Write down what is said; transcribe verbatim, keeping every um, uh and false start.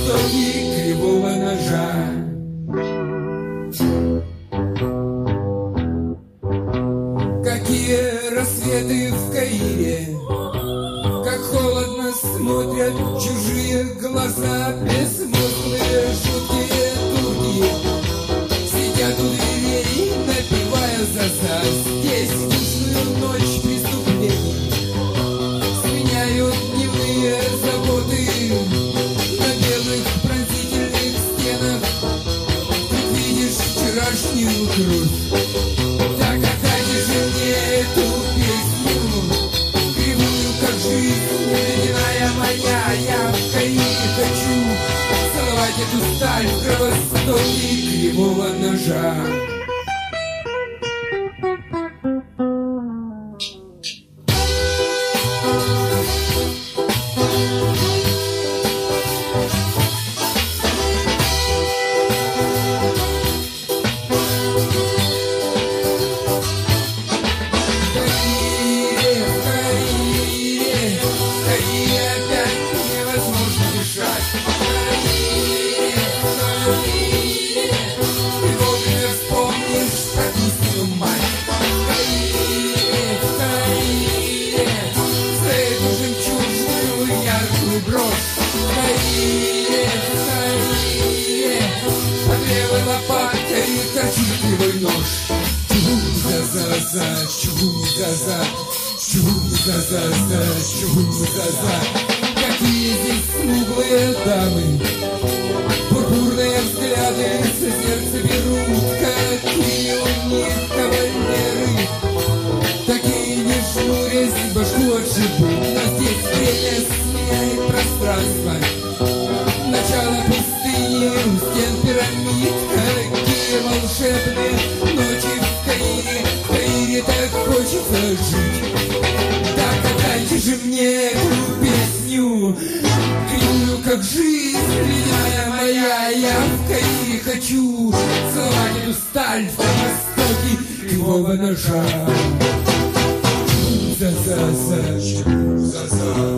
востоке кривого ножа. Какие рассветы в Каире, как холодно смотрят чужие глаза, безмозглые жуткие турки сидят у дверей, напивая за-за. Здесь в душную ночь преступлений сменяют дневные заботы на белых пронзительных стенах. Ты видишь вчерашнюю кровь. Так отдайте же мне эту песню, кривую, как жизнь, ледяная моя. Я в Каире хочу целовать эту сталь в кровостоке кривого ножа. Какие здесь смуглые дамы, пурпурные взгляды со сердца берут. Какие у них кавалеры, такие не жмурясь башку отшибут. Но здесь время сменяет пространство, начало пустыни у стен пирамид. Какие волшебные ночи в Каире, в Каире так хочется жить. Так отдайте же мне эту песню, кривую, как жизнь, ледяная моя. Я в Каире хочу целовать эту сталь в востоке кривого ножа. За-за-за, за-за.